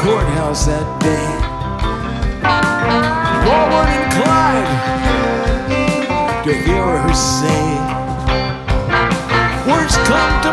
courthouse that day. Forward inclined to hear her say, words come to